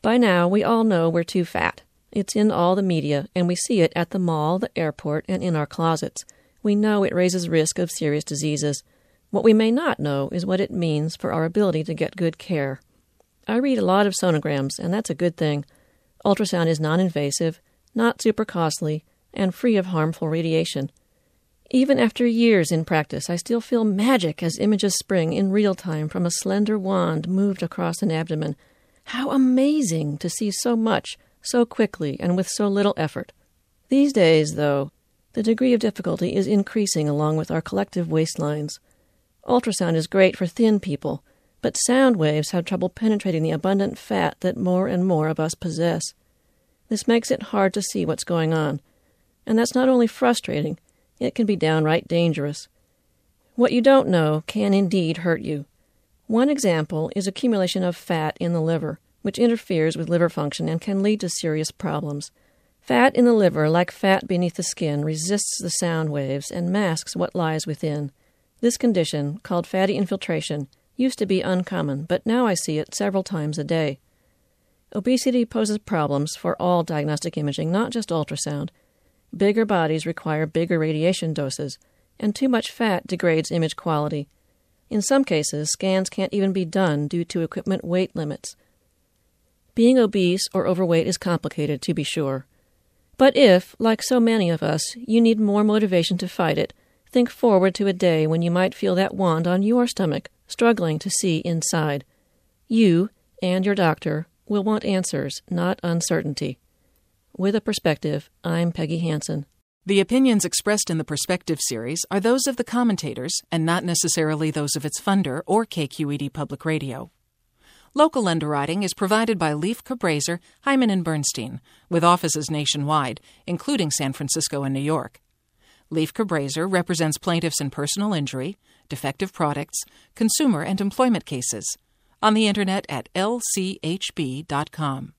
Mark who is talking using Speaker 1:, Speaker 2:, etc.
Speaker 1: By now, we all know we're too fat. It's in all the media, and we see it at the mall, the airport, and in our closets. We know it raises risk of serious diseases. What we may not know is what it means for our ability to get good care. I read a lot of sonograms, and that's a good thing. Ultrasound is non-invasive, not super costly, and free of harmful radiation. Even after years in practice, I still feel magic as images spring in real time from a slender wand moved across an abdomen. How amazing to see so much, so quickly, and with so little effort. These days, though, the degree of difficulty is increasing along with our collective waistlines. Ultrasound is great for thin people, but sound waves have trouble penetrating the abundant fat that more and more of us possess. This makes it hard to see what's going on. And that's not only frustrating, it can be downright dangerous. What you don't know can indeed hurt you. One example is accumulation of fat in the liver, which interferes with liver function and can lead to serious problems. Fat in the liver, like fat beneath the skin, resists the sound waves and masks what lies within. This condition, called fatty infiltration, used to be uncommon, but now I see it several times a day. Obesity poses problems for all diagnostic imaging, not just ultrasound. Bigger bodies require bigger radiation doses, and too much fat degrades image quality. In some cases, scans can't even be done due to equipment weight limits. Being obese or overweight is complicated, to be sure. But if, like so many of us, you need more motivation to fight it, think forward to a day when you might feel that wand on your stomach, struggling to see inside. You, and your doctor, will want answers, not uncertainty. With a Perspective, I'm Peggy Hansen.
Speaker 2: The opinions expressed in the Perspective series are those of the commentators and not necessarily those of its funder or KQED Public Radio. Local underwriting is provided by Leif Cabraser, Hyman & Bernstein, with offices nationwide, including San Francisco and New York. Leif Cabraser represents plaintiffs in personal injury, defective products, consumer and employment cases. On the Internet at lchb.com.